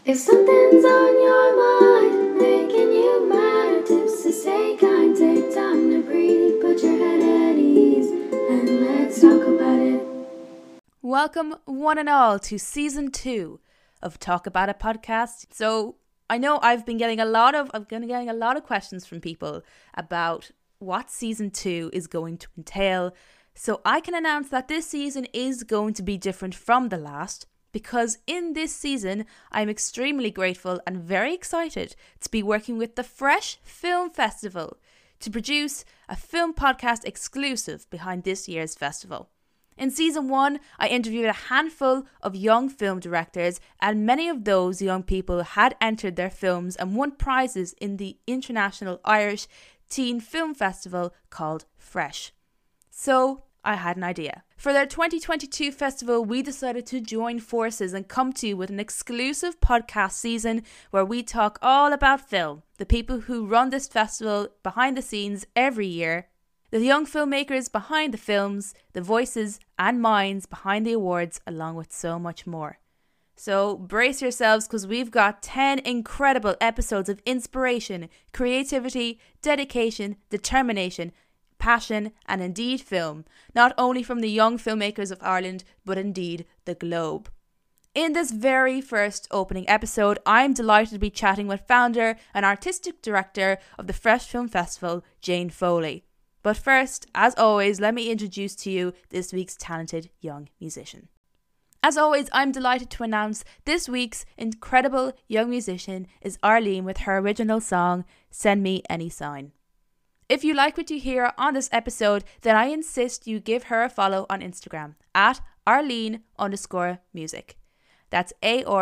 If something's on your mind, making you mad, tips to stay kind, take time to breathe, put your head at ease, and let's talk about it. Welcome one and all to season 2 of Talk About It podcast. So I know I've been getting a lot of questions from people about what season 2 is going to entail. So I can announce that this season is going to be different from the last, because in this season I'm extremely grateful and very excited to be working with the Fresh Film Festival to produce a film podcast exclusive behind this year's festival. In season 1, I interviewed a handful of young film directors, and many of those young people had entered their films and won prizes in the International Irish Teen Film Festival called Fresh. So I had an idea. For their 2022 festival, we decided to join forces and come to you with an exclusive podcast season where we talk all about film, the people who run this festival behind the scenes every year, the young filmmakers behind the films, the voices and minds behind the awards, along with so much more. So brace yourselves, because we've got 10 incredible episodes of inspiration, creativity, dedication, determination, passion and indeed film, not only from the young filmmakers of Ireland, but indeed the globe. In this very first opening episode, I'm delighted to be chatting with founder and artistic director of the Fresh Film Festival, Jane Foley. But first, as always, let me introduce to you this week's talented young musician. As always, I'm delighted to announce this week's incredible young musician is Arlene with her original song, Send Me Any Sign. If you like what you hear on this episode, then I insist you give her a follow on Instagram at Arlene_music. That's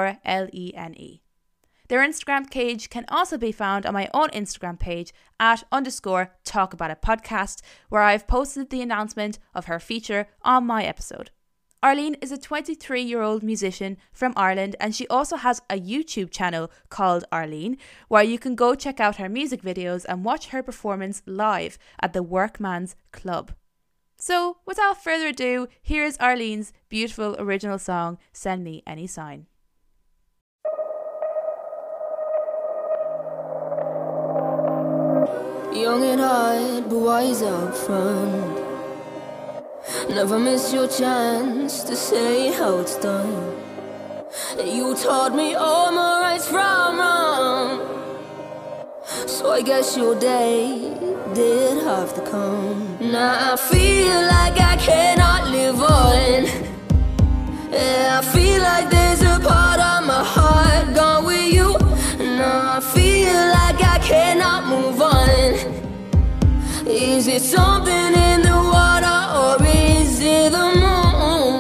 ARLENE. Their Instagram page can also be found on my own Instagram page at _talkaboutitpodcast, where I've posted the announcement of her feature on my episode. Arlene is a 23-year-old musician from Ireland, and she also has a YouTube channel called Arlene, where you can go check out her music videos and watch her performance live at the Workman's Club. So, without further ado, here's Arlene's beautiful original song, Send Me Any Sign. Young and hard, but wise up front. Never miss your chance to say how it's done. You taught me all my rights from wrong, so I guess your day did have to come. Now I feel like I cannot live on. Yeah, I feel like there's a part of my heart gone with you. Now I feel like I cannot move on. Is it something in the water, or is it the moon?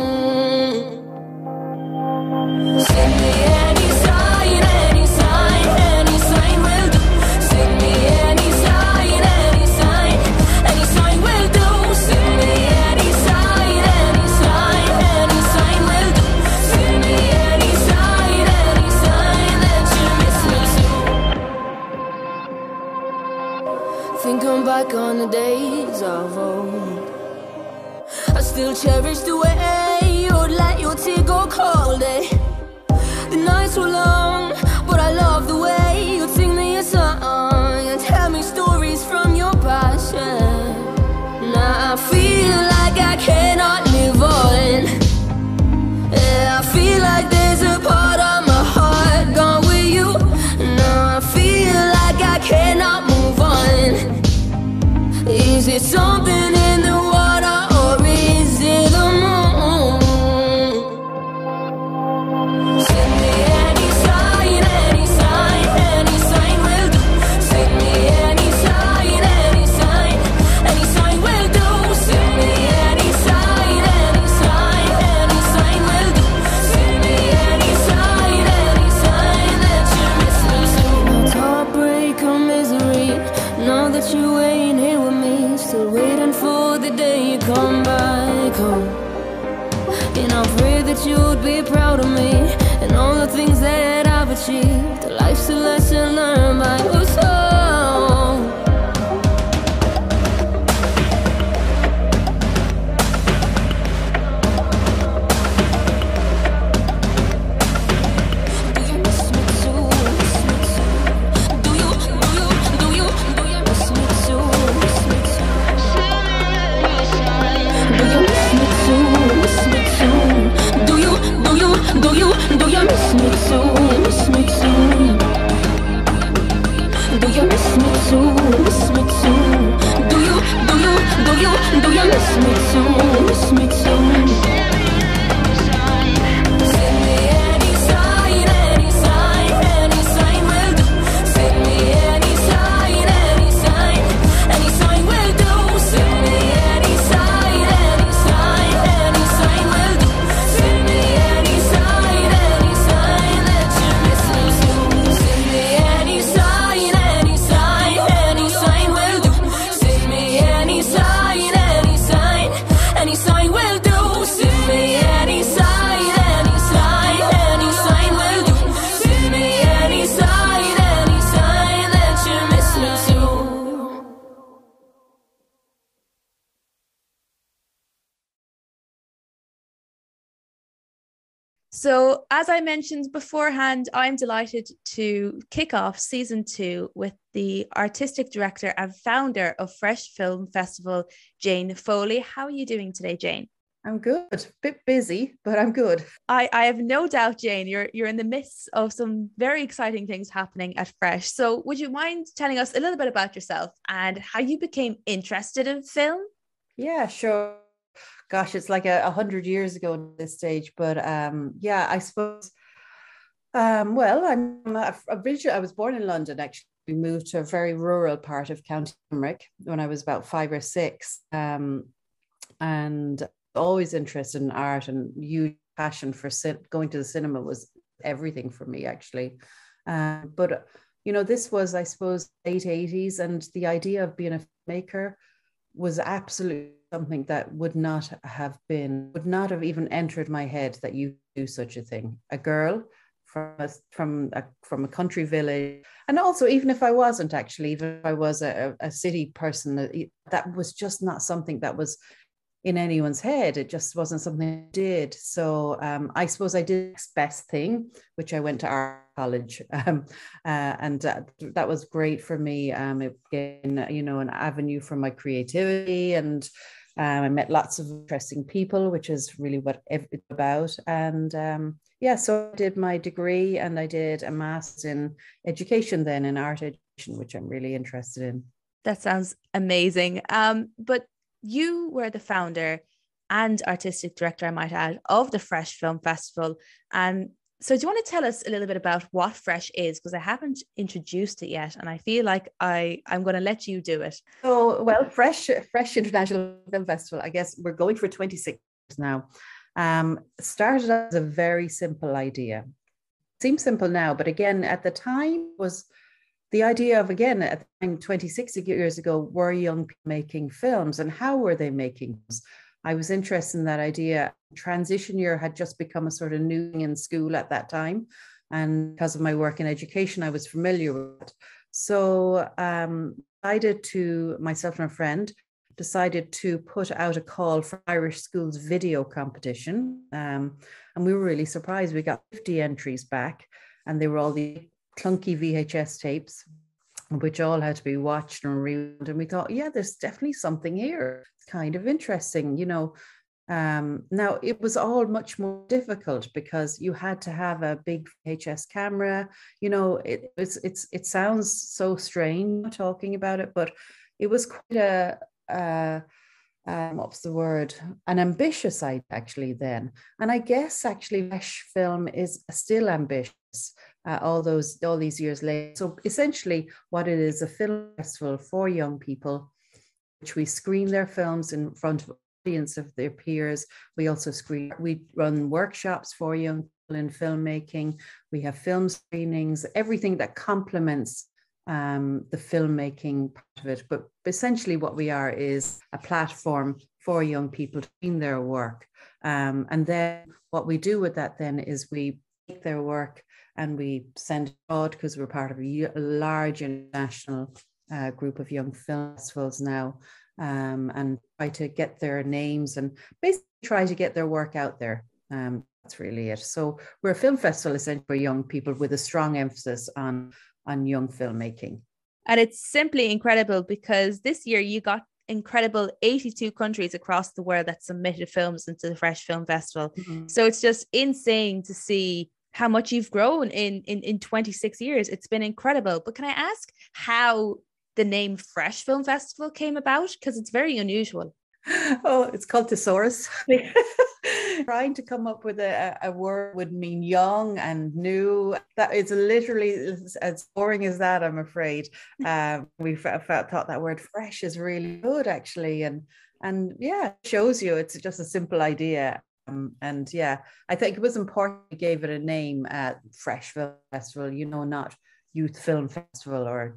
Send me any sign, any sign, any sign will do. Send me any sign, any sign, any sign will do. Send me any sign, any sign, any sign will do. Send me any sign that you miss me soon. Thinking back on the days of old, I still cherish the way you'd let your tea go cold, eh? The nights were long, but I love the way you'd sing me a song and tell me stories from your passion. Now I feel like I cannot live on. Yeah, I feel like there's a part of my heart gone with you. Now I feel like I cannot move on. Is it something in the water, or is it the moon? Send me any sign, any sign, any sign will do. Send me any sign, any sign, any sign will do. Send me any sign, any sign, any sign will do. Send me any sign that you miss me soon. No heartbreak or misery, know that you ain't here with me. Still waiting for the day you come back home. And I pray that you'd be proud of me and all the things that I've achieved. Life's a lesson learned by your soul. Do you miss me So, as I mentioned beforehand, I'm delighted to kick off season 2 with the artistic director and founder of Fresh Film Festival, Jane Foley. How are you doing today, Jane? I'm good. Bit busy, but I'm good. I have no doubt, Jane, you're in the midst of some very exciting things happening at Fresh. So, would you mind telling us a little bit about yourself and how you became interested in film? Yeah, sure. Gosh, it's like 100 years ago at this stage, but yeah, I suppose. Well, originally I was born in London. Actually, we moved to a very rural part of County Limerick when I was about 5 or 6, and always interested in art and huge passion for going to the cinema was everything for me, actually. But this was, I suppose, late 80s, and the idea of being a filmmaker was absolutely something that would not have even entered my head, that you do such a thing. A girl from a country village, and also even if I wasn't, actually, even if I was a city person, that was just not something that was in anyone's head. It just wasn't something I did. So I suppose I did the next best thing, which I went to art college, and that was great for me. It became, an avenue for my creativity, and I met lots of interesting people, which is really what it's about. And yeah, so I did my degree, and I did a master's in education then, in art education, which I'm really interested in. That sounds amazing. But you were the founder and artistic director, I might add, of the Fresh Film Festival. And so do you want to tell us a little bit about what Fresh is? Because I haven't introduced it yet, and I feel like I'm going to let you do it. So, well, Fresh International Film Festival, I guess we're going for 26 years now. Started as a very simple idea. Seems simple now, but again, at the time was the idea of, again, at the time, 26 years ago, were young people making films, and how were they making films? I was interested in that idea. Transition year had just become a sort of new thing in school at that time. And because of my work in education, I was familiar with it. So myself and a friend decided to put out a call for Irish schools video competition. And we were really surprised. We got 50 entries back, and they were all the clunky VHS tapes, which all had to be watched and rewound. And we thought, yeah, there's definitely something here. It's kind of interesting, Now, it was all much more difficult because you had to have a big VHS camera. It sounds so strange talking about it, but it was quite what's the word? An ambitious idea, actually, then. And I guess actually Fresh Film is still ambitious all these years later. So essentially what it is, a film festival for young people, which we screen their films in front of audience of their peers. We also we run workshops for young people in filmmaking. We have film screenings, everything that complements the filmmaking part of it. But essentially what we are is a platform for young people to screen their work. And then what we do with that then is we take their work and we send it abroad, because we're part of a large international group of young film festivals now, and try to get their names and basically try to get their work out there. That's really it. So we're a film festival essentially for young people, with a strong emphasis on young filmmaking. And it's simply incredible, because this year you got incredible 82 countries across the world that submitted films into the Fresh Film Festival. Mm-hmm. So it's just insane to see how much you've grown in 26 years. It's been incredible. But can I ask how the name Fresh Film Festival came about? Because it's very unusual. Oh, it's called Thesaurus. Trying to come up with a word would mean young and new. That it's literally as boring as that, I'm afraid. We thought that word fresh is really good, actually, and yeah, it shows you it's just a simple idea. And yeah, I think it was important we gave it a name, Fresh Film Festival, not Youth Film Festival, or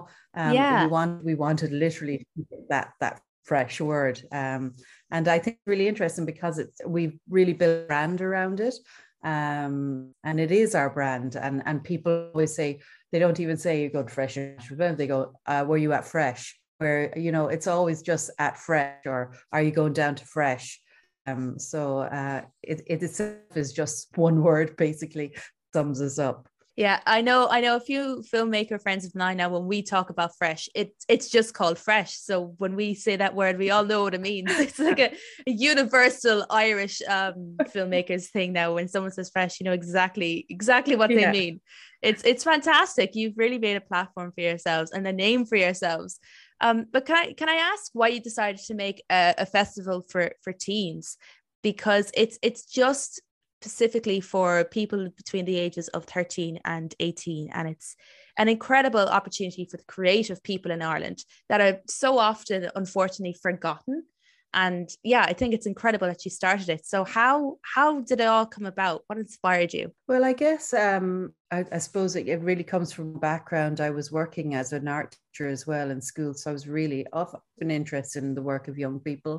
we wanted literally that fresh word. And I think it's really interesting because we've really built a brand around it. And it is our brand. And people always say, they don't even say you go to Fresh, they go, were you at Fresh? Where, it's always just at Fresh, or are you going down to Fresh? It itself is just one word, basically sums us up. Yeah, I know a few filmmaker friends of mine now. When we talk about fresh, it's just called fresh. So when we say that word, we all know what it means. It's like a universal Irish filmmakers thing now. When someone says fresh, you know exactly what they mean. It's fantastic. You've really made a platform for yourselves and a name for yourselves. But can I ask why you decided to make a festival for teens? Because it's just specifically for people between the ages of 13 and 18. And it's an incredible opportunity for the creative people in Ireland that are so often, unfortunately, forgotten. And yeah, I think it's incredible that you started it. So how did it all come about? What inspired you? Well, I guess I suppose it really comes from background. I was working as an art teacher as well in school. So I was really often interested in the work of young people.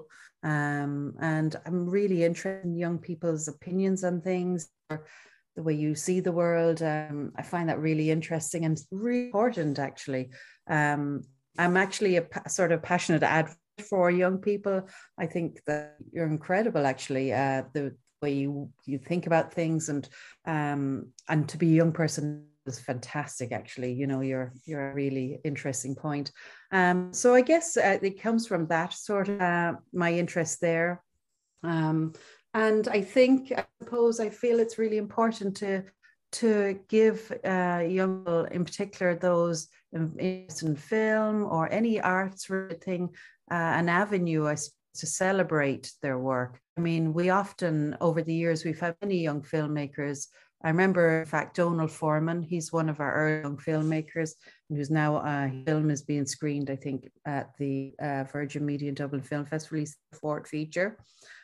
And I'm really interested in young people's opinions on things, or the way you see the world. I find that really interesting and really important, actually. I'm actually a sort of passionate advocate for young people. I think that you're incredible, actually. The way you think about things, and to be a young person is fantastic, actually. You know, you're a really interesting point. So I guess it comes from that sort of my interest there. And I suppose I feel it's really important to give young people, in particular those interested in film or any arts related thing, an avenue, to celebrate their work. I mean, we often, over the years, we've had many young filmmakers. I remember, in fact, Donald Foreman, he's one of our early young filmmakers, who's now, film is being screened, I think, at the Virgin Media Dublin Film Festival. He's the fourth feature.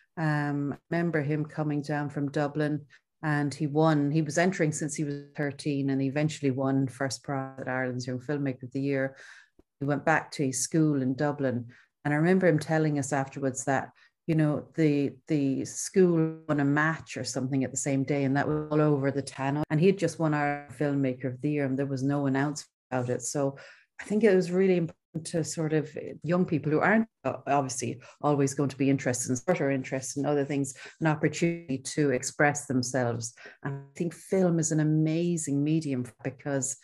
I remember him coming down from Dublin, and he won. He was entering since he was 13, and he eventually won first prize at Ireland's Young Filmmaker of the Year. He went back to his school in Dublin. And I remember him telling us afterwards that, you know, the school won a match or something at the same day, and that was all over the town. And he had just won our Filmmaker of the Year, and there was no announcement about it. So I think it was really important to sort of young people who aren't obviously always going to be interested in sport or interested in other things, an opportunity to express themselves. And I think film is an amazing medium because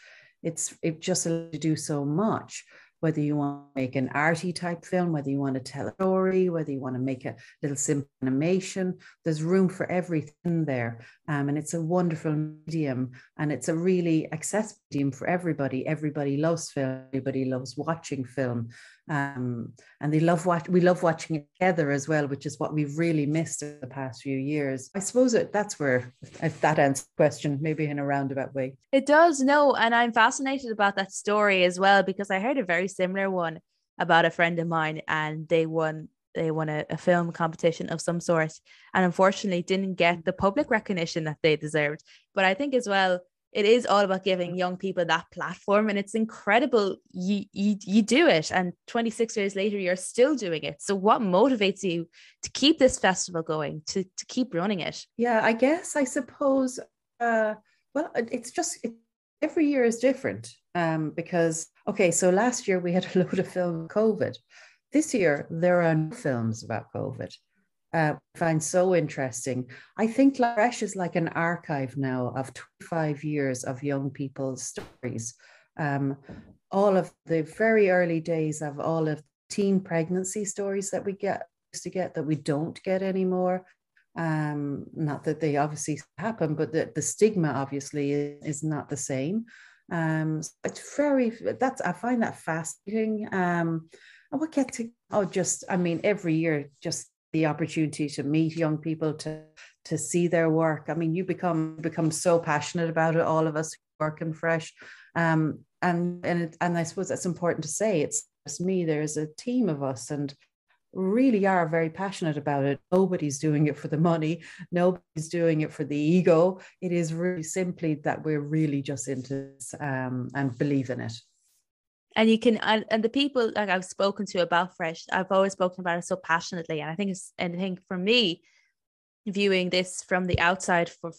it just allows you to do so much. Whether you want to make an arty type film, whether you want to tell a story, whether you want to make a little simple animation, there's room for everything there. And it's a wonderful medium, and it's a really accessible medium for everybody. Everybody loves film. Everybody loves watching film. And we love watching it together as well, which is what we've really missed in the past few years. I suppose that's where, if that answers the question, maybe in a roundabout way. It does, no, and I'm fascinated about that story as well, because I heard a very similar one about a friend of mine, and they won a film competition of some sort, and unfortunately didn't get the public recognition that they deserved. But I think as well, it is all about giving young people that platform, and it's incredible you do it, and 26 years later you're still doing it. So what motivates you to keep this festival going, to keep running it? Yeah, I suppose well, it's just every year is different, because okay, so last year we had a load of film COVID. This year there are no films about COVID. I find so interesting. I think Fresh is like an archive now of 25 years of young people's stories. All of the very early days of all of teen pregnancy stories that we used to get that we don't get anymore. Not that they obviously happen, but the stigma obviously is not the same. It's I find that fascinating. And what gets to, every year, just the opportunity to meet young people, to see their work. I mean, you become so passionate about it, all of us who work in Fresh. And I suppose that's important to say. It's just me, there's a team of us, and really are very passionate about it. Nobody's doing it for the money. Nobody's doing it for the ego. It is really simply that we're really just into this, and believe in it. And you can, and the people like I've spoken to about Fresh, I've always spoken about it so passionately. And I think for me, viewing this from the outside for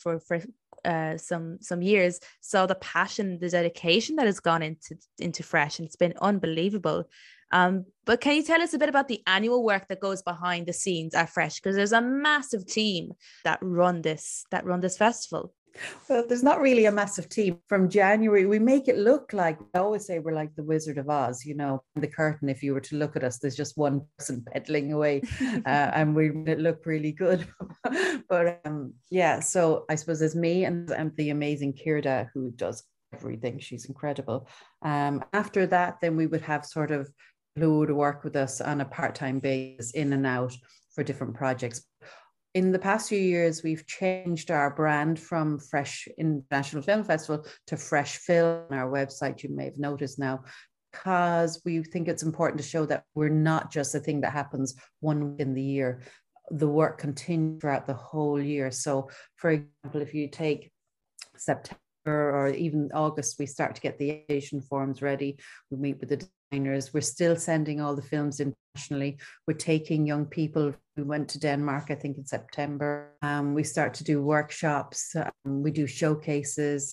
some years, saw the passion, the dedication that has gone into Fresh, and it's been unbelievable. But can you tell us a bit about the annual work that goes behind the scenes at Fresh? Because there's a massive team that run this festival. Well, there's not really a massive team. From January, we make it look like, I always say we're like the Wizard of Oz, you know, the curtain, if you were to look at us, there's just one person pedaling away and we look really good. But yeah, so I suppose there's me and the amazing Kirda, who does everything. She's incredible. After that, then we would have sort of who would work with us on a part-time basis in and out for different projects. In the past few years, we've changed our brand from Fresh International Film Festival to Fresh Film on our website. You may have noticed now, because we think it's important to show that we're not just a thing that happens one week in the year. The work continues throughout the whole year. So, for example, if you take September or even August, we start to get the application forms ready. We meet with the designers. We're still sending all the films internationally. We're taking young people. We went to Denmark, I think, in September. We start to do workshops. We do showcases.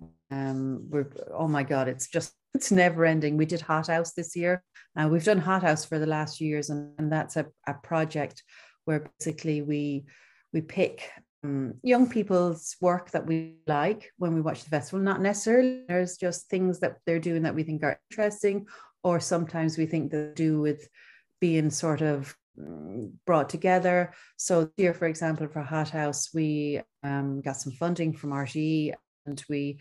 Oh my God, it's never ending. We did Hot House this year. We've done Hot House for the last few years, and that's a project where basically we pick young people's work that we like when we watch the festival. Not necessarily, there's just things that they're doing that we think are interesting, or sometimes we think they do with being sort of brought together. So here, for example, for Hot House, we got some funding from RTE, and we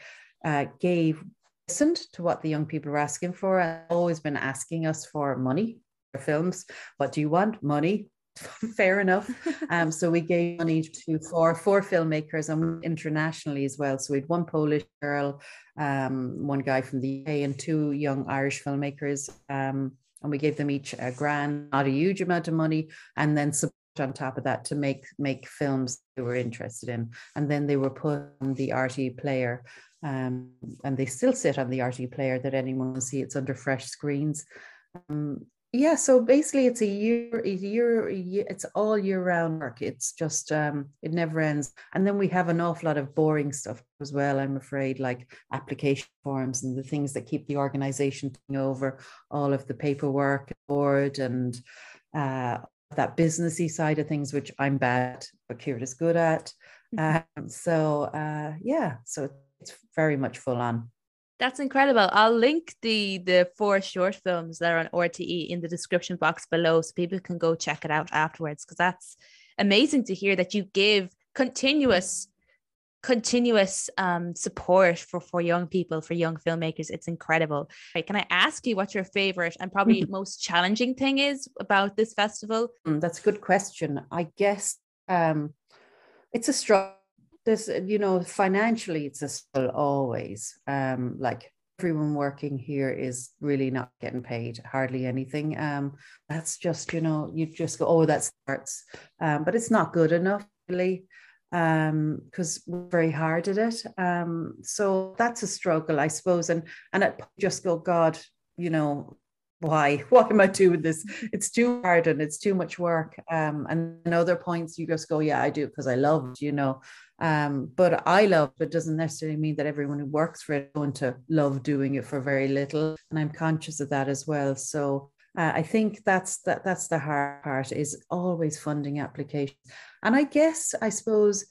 listened to what the young people were asking for, and always been asking us for money for films. What do you want? Money. Fair enough. So we gave money to four filmmakers, and internationally as well. So we had one Polish girl, one guy from the UK, and two young Irish filmmakers. And we gave them each a grand, not a huge amount of money, and then support on top of that to make films they were interested in. And then they were put on the RTE player, and they still sit on the RTE player that anyone will see. It's under Fresh Screens. Yeah, so basically it's a year, it's all year round work. It's just, it never ends. And then we have an awful lot of boring stuff as well, I'm afraid, like application forms and the things that keep the organization over, all of the paperwork, board, and that businessy side of things, which I'm bad, but Kira's good at. So it's very much full on. That's incredible. I'll link the 4 short films that are on RTE in the description box below, so people can go check it out afterwards, because that's amazing to hear that you give continuous support for young people, for young filmmakers. It's incredible. Right, can I ask you what your favorite and probably most challenging thing is about this festival? That's a good question. I guess it's a struggle. This, financially, it's a struggle always. Like everyone working here is really not getting paid hardly anything. That's just, you just go, oh, that starts. But it's not good enough, really, because we're very hard at it. So that's a struggle, I suppose. And I just go, God, why am I doing this? It's too hard and it's too much work. And in other points you just go, yeah, I do it because I love it, but I love it doesn't necessarily mean that everyone who works for it is going to love doing it for very little. And I'm conscious of that as well. So I think that's the hard part, is always funding applications. And I suppose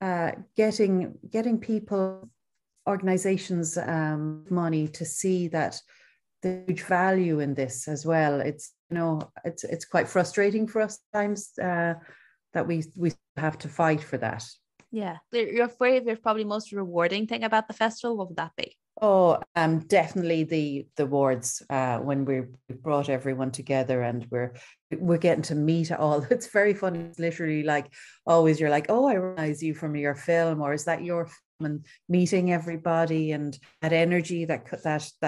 getting people, organizations, money to see that the huge value in this as well. It's it's quite frustrating for us times that we have to fight for that. Yeah, your favorite, probably most rewarding thing about the festival, what would that be? Oh, definitely the awards, when we brought everyone together and we're getting to meet all. It's very funny. It's literally like always you're like, oh, I recognize you from your film, or is that your film? And meeting everybody and that energy that's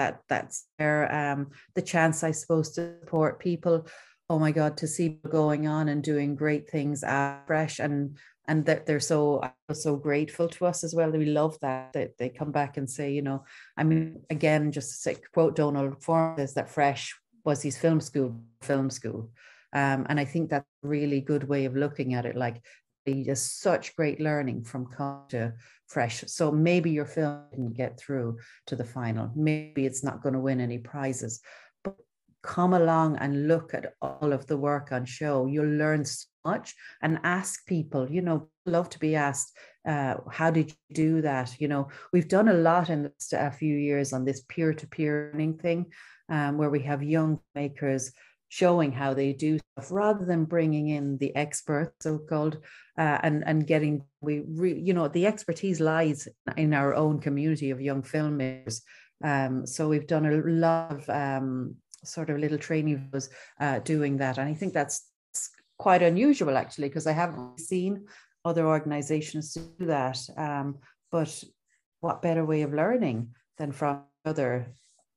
there. The chance, I suppose, to support people. Oh my God, to see people going on and doing great things at Fresh, and that they're so grateful to us as well. We love that they come back and say, again, just to say, quote Donald Ford, is that Fresh was his film school. And I think that's a really good way of looking at it. Like, there's such great learning from coming to Fresh. So maybe your film didn't get through to the final. Maybe it's not going to win any prizes, but come along and look at all of the work on show. You'll learn so much, and ask people, love to be asked, how did you do that? We've done a lot in a few years on this peer-to-peer learning thing, where we have young makers showing how they do stuff rather than bringing in the experts, so-called, and getting, the expertise lies in our own community of young filmmakers. So we've done a lot of sort of little training videos doing that. And I think that's quite unusual, actually, because I haven't seen other organizations do that. But what better way of learning than from other?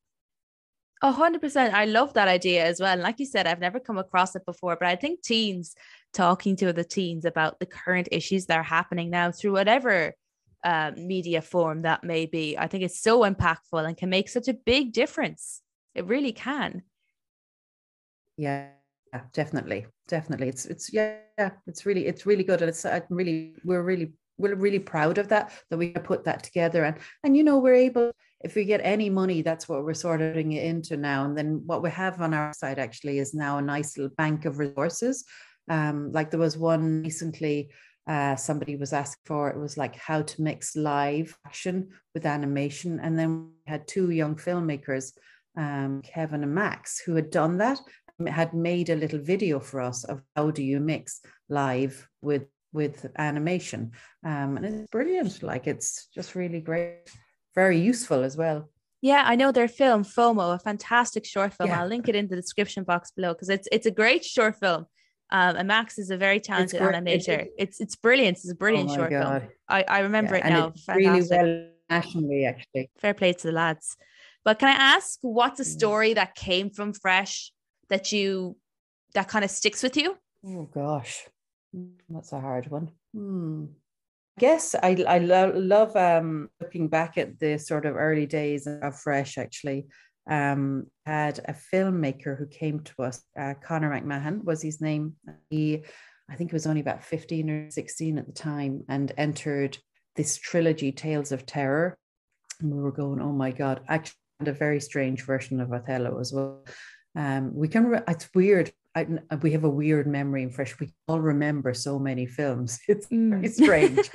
100%. I love that idea as well. And like you said, I've never come across it before, but I think teens talking to other teens about the current issues that are happening now through whatever media form that may be, I think it's so impactful and can make such a big difference. It really can. Yeah, definitely. It's really good. And we're really proud of that we put that together. And we're able, if we get any money, that's what we're sort of putting it into now. And then what we have on our side actually is now a nice little bank of resources. Like there was one recently, somebody was asked for, it was like how to mix live action with animation. And then we had two young filmmakers, Kevin and Max, who had done that, had made a little video for us of how do you mix live with animation. And it's brilliant. Like, it's just really great, very useful as well. Yeah, I know their film FOMO, a fantastic short film. Yeah. I'll link it in the description box below because it's a great short film. And Max is a very talented animator. It's brilliant. It's a brilliant short film. I remember it now. It's really well nationally, actually. Fair play to the lads. But can I ask, what's a story that came from Fresh that kind of sticks with you? Oh gosh, that's a hard one. I guess I love looking back at the sort of early days of Fresh, actually. Had a filmmaker who came to us, Conor McMahon was his name. I think he was only about 15 or 16 at the time, and entered this trilogy, Tales of Terror. And we were going, oh my God, actually a very strange version of Othello as well. It's weird. We have a weird memory in Fresh. We all remember so many films. It's very strange.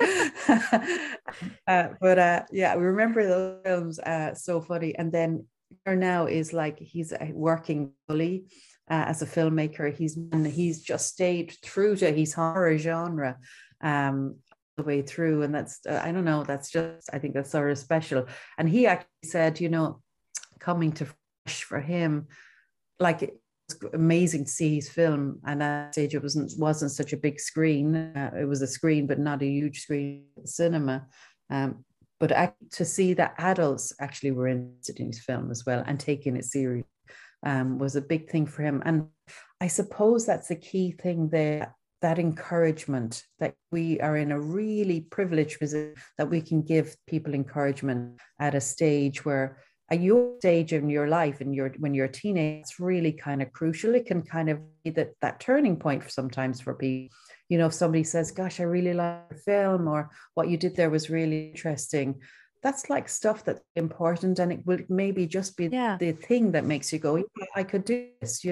But we remember those films. So funny. And then now is like, he's working fully as a filmmaker. He's just stayed true to his horror genre the way through. And that's, I don't know, I think that's sort of special. And he actually said, coming to Fresh for him, like, it's amazing to see his film. And at that stage, it wasn't such a big screen. It was a screen, but not a huge screen at the cinema. But to see that adults actually were interested in his film as well and taking it serious was a big thing for him. And I suppose that's the key thing there, that encouragement, that we are in a really privileged position, that we can give people encouragement at a stage where, at your stage in your life, and when you're a teenager, it's really kind of crucial. It can kind of be that turning point sometimes for people. If somebody says, gosh, I really like the film, or what you did there was really interesting, that's like stuff that's important. And it will maybe just be the thing that makes you go, yeah, I could do this,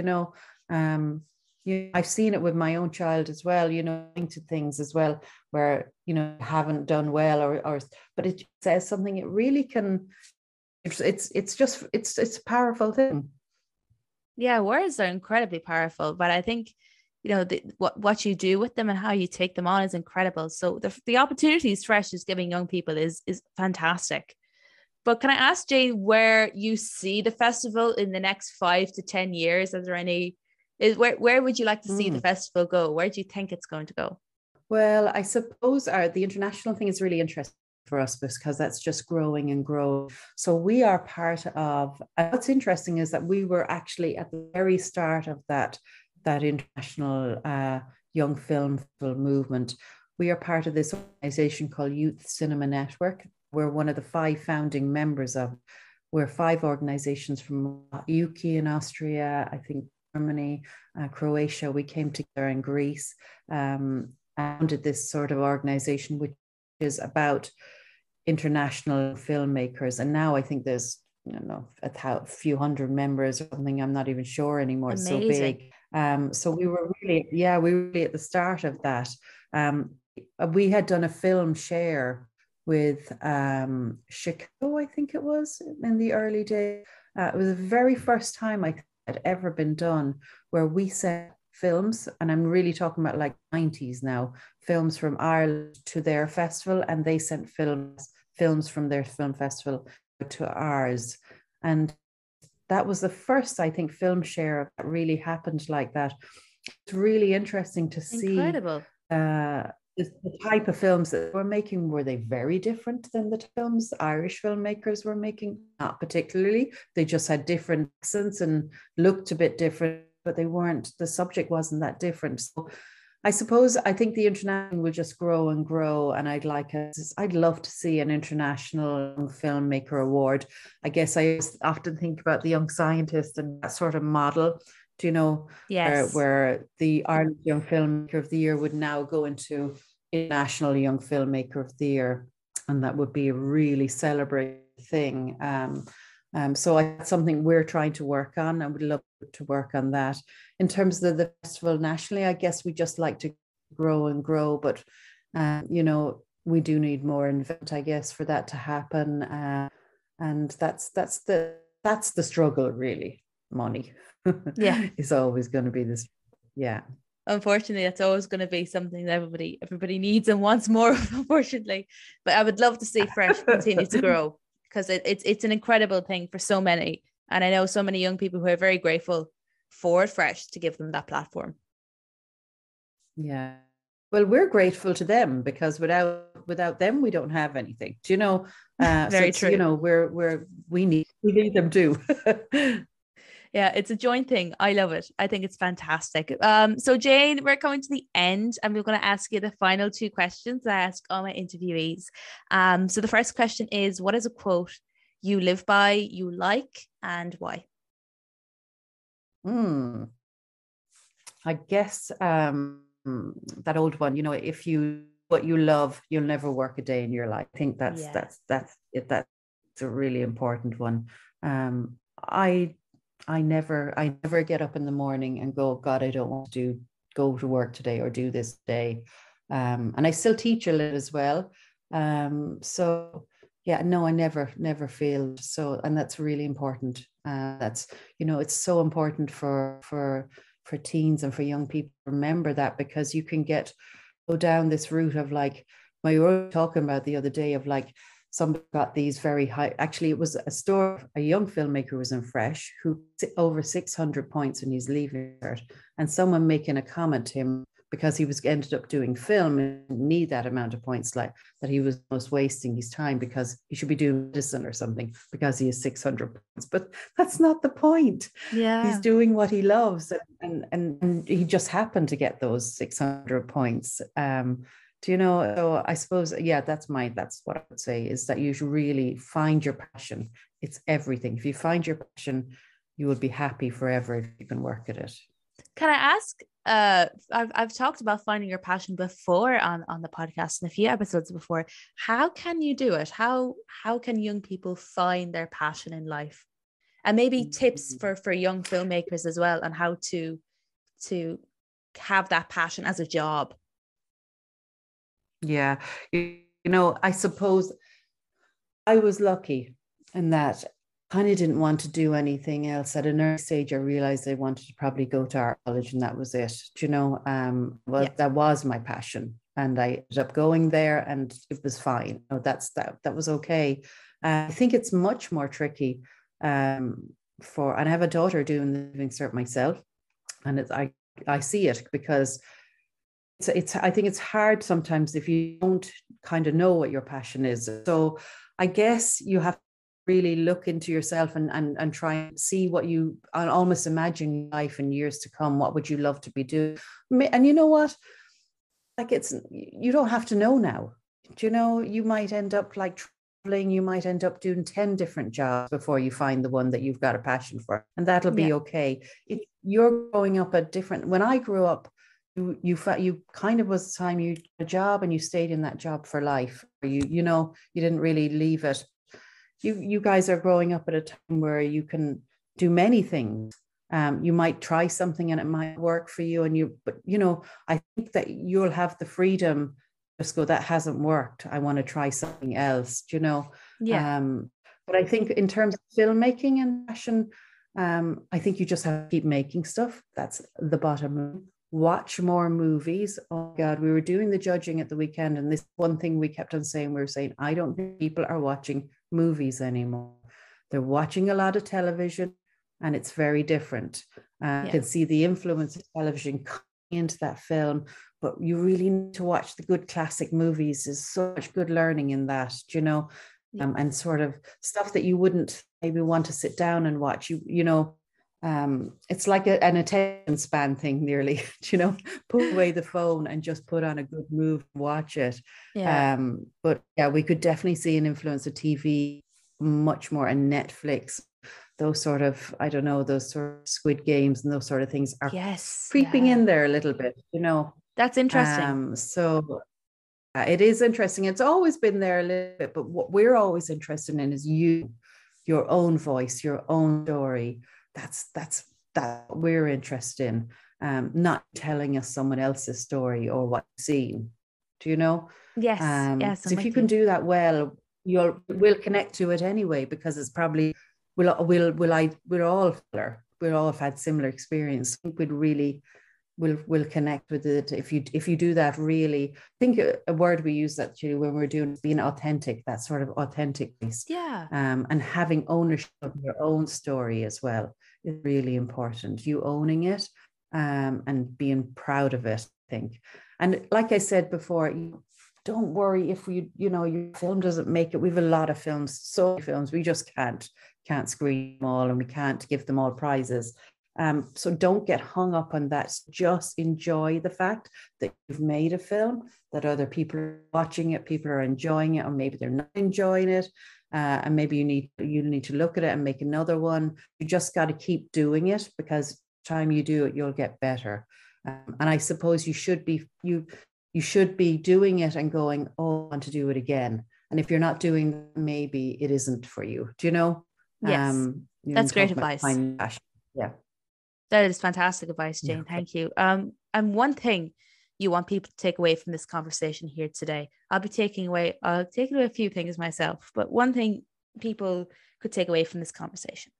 I've seen it with my own child as well, into things as well where, haven't done well but it says something, it really can. It's a powerful thing. Yeah, words are incredibly powerful, but I think what you do with them and how you take them on is incredible. So the opportunities Fresh is giving young people is fantastic. But can I ask, Jane, where you see the festival in the next 5 to 10 years? Is there where would you like to see the festival go? Where do you think it's going to go? Well, I suppose the international thing is really interesting for us because that's just growing and growing. So we are part of, what's interesting is that we were actually at the very start of that international young film movement. We are part of this organization called Youth Cinema Network. We're one of the 5 founding members of. We're 5 organizations from UK in Austria, I think Germany, Croatia. We came together in Greece, founded this sort of organization, which is about international filmmakers. And now I think there's don't know, a few hundred members or something. I'm not even sure anymore. It's so Amazing. big. So we were really at the start of that. We had done a film share with Chicago, I think it was, in the early days. It was the very first time I had ever been done where we sent films, and I'm really talking about like 90s now, films from Ireland to their festival, and they sent films from their film festival to ours. And that was the first, I think, film share that really happened like that. It's really interesting to see Incredible. The type of films that we're making. Were they very different than the films Irish filmmakers were making? Not particularly. They just had different accents and looked a bit different, but they weren't, the subject wasn't that different. So I think the international will just grow and grow. And I'd love to see an international filmmaker award. I guess I often think about the Young Scientist and that sort of model. Do you know, Yes. where the Ireland Young Filmmaker of the Year would now go into International Young Filmmaker of the Year, and that would be a really celebrated thing. So it's something we're trying to work on. I would love to work on that. In terms of the festival nationally, I guess we just like to grow and grow, but we do need more investment, I guess, for that to happen. And that's the struggle, really. Money. Yeah. Is always going to be this. Yeah. Unfortunately, that's always going to be something that everybody needs and wants more of, unfortunately. But I would love to see Fresh continue to grow, because it's an incredible thing for so many. And I know so many young people who are very grateful for Fresh to give them that platform. Yeah. Well, we're grateful to them, because without them, we don't have anything. Do you know? Very true. You know, we need them too. Yeah, it's a joint thing. I love it. I think it's fantastic. So Jane, we're coming to the end, and we're going to ask you the final two questions I ask all my interviewees. So the first question is, what is a quote you live by, you like, and why? I guess that old one, you know, what you love, you'll never work a day in your life. I think that's it. That's a really important one. I never get up in the morning and go, God, I don't want to go to work today or do this day. And I still teach a little as well. So yeah, no, I never feel so, and that's really important. That's, you know, it's so important for teens and for young people to remember that, because you can go down this route of like, we were talking about the other day, of like, somebody got these very high, actually it was a young filmmaker was in Fresh who over 600 points in his leaving cert, and someone making a comment to him because he ended up doing film and need that amount of points, like that he was almost wasting his time because he should be doing medicine or something because he has 600 points. But that's not the point. Yeah. He's doing what he loves, and he just happened to get those 600 points. Do you know? So I suppose, yeah, that's what I would say, is that you should really find your passion. It's everything. If you find your passion, you will be happy forever if you can work at it. Can I ask, I've talked about finding your passion before on the podcast in a few episodes before. How can you do it? How can young people find their passion in life? And maybe tips for young filmmakers as well on how to have that passion as a job. Yeah. You know, I suppose I was lucky in that I kind of didn't want to do anything else. At an early stage, I realized I wanted to probably go to art college, and that was it. Do you know? That was my passion, and I ended up going there, and it was fine. You know, that was okay. I think it's much more tricky and I have a daughter doing the Leaving Cert myself, and I see it, because I think it's hard sometimes if you don't kind of know what your passion is. So I guess you have to really look into yourself and try and see what and almost imagine life in years to come. What would you love to be doing? And you know what? Like, you don't have to know now. Do you know, you might end up like traveling, you might end up doing 10 different jobs before you find the one that you've got a passion for. And that'll be okay. You're growing up when I grew up, you kind of was the time you had a job and you stayed in that job for life. You didn't really leave it. you guys are growing up at a time where you can do many things. You might try something and it might work for you, but I think that you'll have the freedom to just go, that hasn't worked, I want to try something else, Yeah. But I think in terms of filmmaking and fashion, I think you just have to keep making stuff. That's the bottom line. Watch more movies. Oh God, we were doing the judging at the weekend, and this one thing we kept on saying, we were saying, I don't think people are watching movies anymore. They're watching a lot of television, and it's very different. You can see the influence of television coming into that film, but you really need to watch the good classic movies. There's so much good learning in that, and sort of stuff that you wouldn't maybe want to sit down and watch. It's like an attention span thing, nearly. Put away the phone and just put on a good movie, watch it. But yeah, we could definitely see an influence of TV much more, and Netflix. Those sort of, I don't know, those sort of Squid Games and those sort of things are creeping in there a little bit. That's interesting. So it is interesting. It's always been there a little bit, but what we're always interested in is your own voice, your own story. That's what we're interested in, not telling us someone else's story or what you've seen. Do you know? Yes. Yes. So if you can do that well, we'll connect to it anyway, because it's probably we'll all have had similar experience. I think we'll connect with it if you do that. Really, I think a word we use that when we're doing being authentic, that sort of authentic piece. And having ownership of your own story as well is really important. You owning it, and being proud of it, I think. And like I said before, don't worry if your film doesn't make it. We have a lot of films, so many films, we just can't screen them all, and we can't give them all prizes. So don't get hung up on that. Just enjoy the fact that you've made a film, that other people are watching it, people are enjoying it, or maybe they're not enjoying it. And maybe you need to look at it and make another one. You just got to keep doing it, because time you do it, you'll get better. And I suppose you should be doing it and going, oh, I want to do it again. And if you're not doing that, maybe it isn't for you. Do you know? Yes. That's great advice. Yeah. That is fantastic advice, Jane. Yeah. Thank you. And one thing you want people to take away from this conversation here today, I'll taking away a few things myself, but one thing people could take away from this conversation.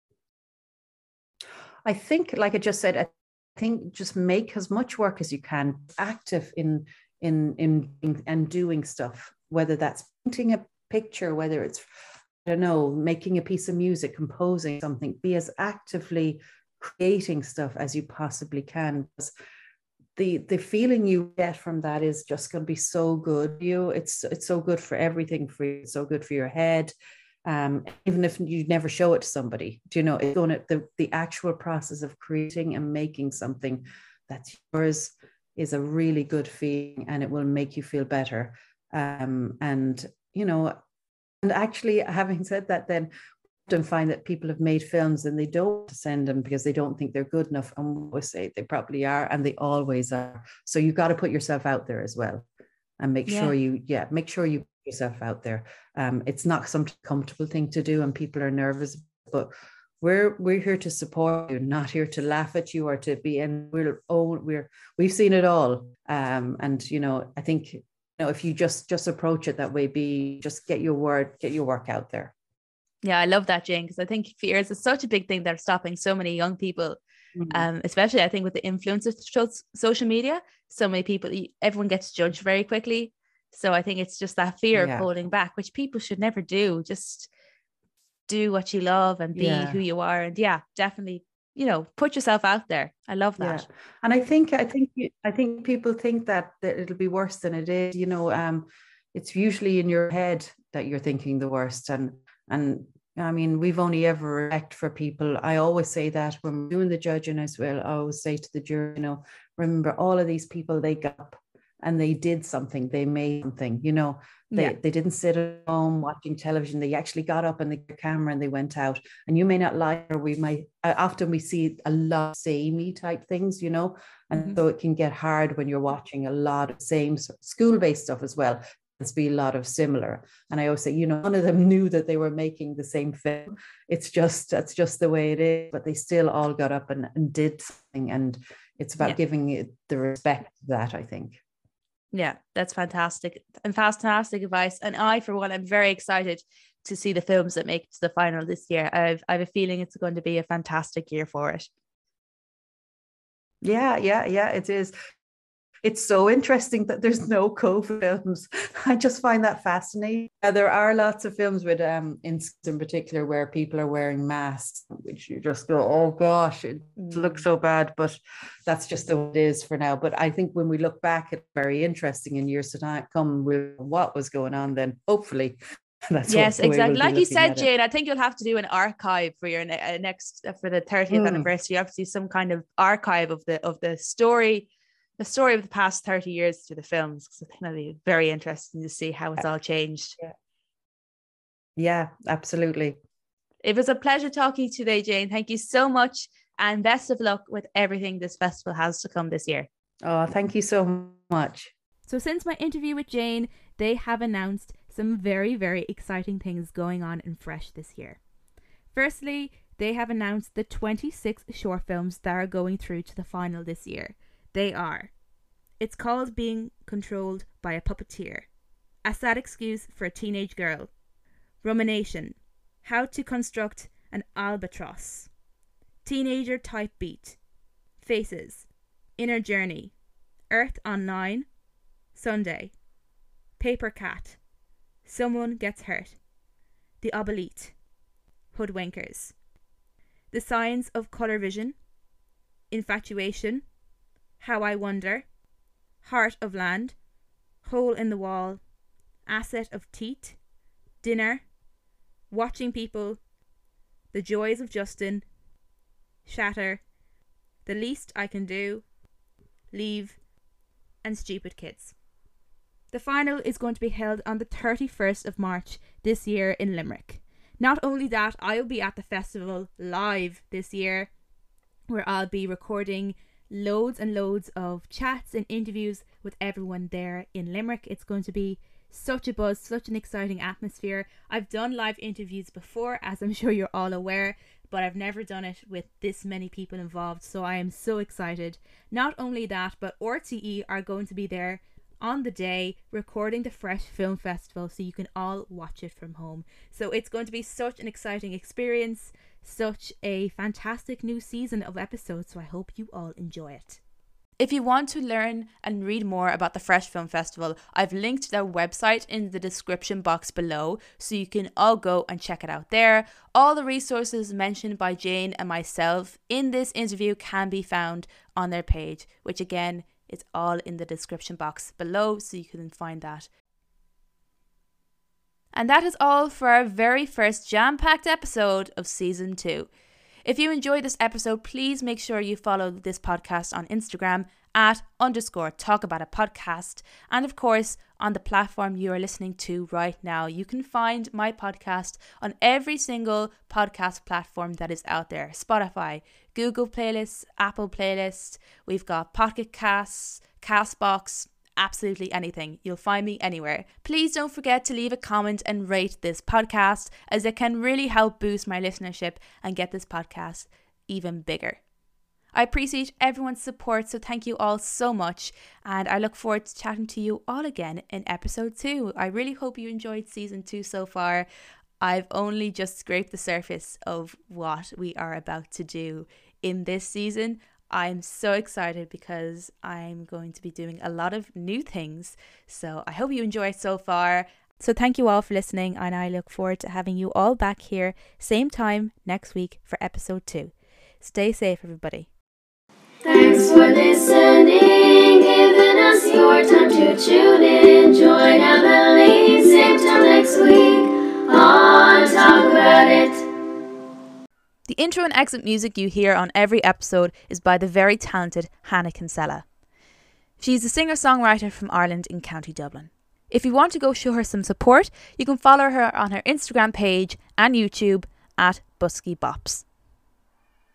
I think, like I just said, I think just make as much work as you can, active in and doing stuff, whether that's painting a picture, whether it's, I don't know, making a piece of music, composing something. Be as actively creating stuff as you possibly can. The feeling you get from that is just going to be so good. It's so good for everything for you. It's so good for your head. Even if you never show it to somebody, it's going to the actual process of creating and making something that's yours is a really good feeling, and it will make you feel better. And actually, having said that, then often find that people have made films and they don't send them because they don't think they're good enough. And we always say they probably are, and they always are. So you've got to put yourself out there as well, and make sure you put yourself out there. It's not some comfortable thing to do, and people are nervous, but we're here to support you, not here to laugh at you or to be in. We've seen it all, and I think if you just approach it that way, just get your work out there. Yeah, I love that, Jane, because I think fears is such a big thing that's stopping so many young people, especially I think with the influence of social media. So many people, everyone gets judged very quickly. So I think it's just that fear of holding back, which people should never do. Just do what you love and be who you are. And definitely, put yourself out there. I love that. Yeah. And I think people think that it'll be worse than it is. It's usually in your head that you're thinking the worst. And I mean, we've only ever act for people. I always say that when we're doing the judging as well. I always say to the jury, remember all of these people, they got up and they did something, they made something, they didn't sit at home watching television. They actually got up and the camera and they went out. And you may not like, or often we see a lot of samey type things, and so it can get hard when you're watching a lot of same school-based stuff as well. there's be a lot of similar. And I always say, none of them knew that they were making the same film. That's just the way it is. But they still all got up and did something. And it's about giving it the respect of that, I think. Yeah, that's fantastic and fantastic advice. And I, for one, I'm very excited to see the films that make it to the final this year. I have a feeling it's going to be a fantastic year for it. Yeah, it is. It's so interesting that there's no COVID films. I just find that fascinating. There are lots of films with in particular where people are wearing masks, which you just go, oh gosh, it looks so bad. But that's just the way it is for now. But I think when we look back, it's very interesting in years to come. What was going on then? Hopefully. Yes, exactly. Like you said, Jane, I think you'll have to do an archive for your next for the 30th anniversary. You have to do some kind of archive of the story of the past 30 years through the films, because I think that'll be very interesting to see how it's all changed. Yeah, absolutely. It was a pleasure talking today, Jane. Thank you so much, and best of luck with everything this festival has to come this year. Oh, thank you so much. So since my interview with Jane, they have announced some very, very exciting things going on in Fresh this year. Firstly, they have announced the 26 short films that are going through to the final this year. They are It's Called Being Controlled by a Puppeteer, A Sad Excuse for a Teenage Girl, Rumination, How to Construct an Albatross, Teenager Type Beat, Faces, Inner Journey, Earth on 9, Sunday, Paper Cat, Someone Gets Hurt, The Obsolete, Hoodwinkers, The Signs of Colour Vision, Infatuation, How I Wonder, Heart of Land, Hole in the Wall, Asset of Teat, Dinner, Watching People, The Joys of Justin, Shatter, The Least I Can Do, Leave, and Stupid Kids. The final is going to be held on the 31st of March this year in Limerick. Not only that, I will be at the festival live this year, where I'll be recording loads and loads of chats and interviews with everyone there in Limerick. It's going to be such a buzz, such an exciting atmosphere. I've done live interviews before, as I'm sure you're all aware, but I've never done it with this many people involved, so I am so excited. Not only that, but RTE are going to be there on the day recording the Fresh Film Festival, so you can all watch it from home. So it's going to be such an exciting experience, such a fantastic new season of episodes, so I hope you all enjoy it. If you want to learn and read more about the Fresh Film Festival, I've linked their website in the description box below, so you can all go and check it out there. All the resources mentioned by Jane and myself in this interview can be found on their page, which again is all in the description box below, so you can find that. And that is all for our very first jam-packed episode of Season 2. If you enjoyed this episode, please make sure you follow this podcast on Instagram @_talkaboutitpodcast. And of course, on the platform you are listening to right now, you can find my podcast on every single podcast platform that is out there. Spotify, Google Playlists, Apple Playlists, we've got Pocket Casts, Castbox, absolutely anything. You'll find me anywhere. Please don't forget to leave a comment and rate this podcast, as it can really help boost my listenership and get this podcast even bigger. I appreciate everyone's support, so thank you all so much, and I look forward to chatting to you all again in episode 2. I really hope you enjoyed season 2 so far. I've only just scraped the surface of what we are about to do in this season. I'm so excited because I'm going to be doing a lot of new things. So I hope you enjoy it so far. So thank you all for listening, and I look forward to having you all back here same time next week for episode 2. Stay safe, everybody. Thanks for listening, giving us your time to tune in. Join Emily, same time next week on Talk About It. The intro and exit music you hear on every episode is by the very talented Hannah Kinsella. She's a singer-songwriter from Ireland in County Dublin. If you want to go show her some support, you can follow her on her Instagram page and YouTube @BuskyBops.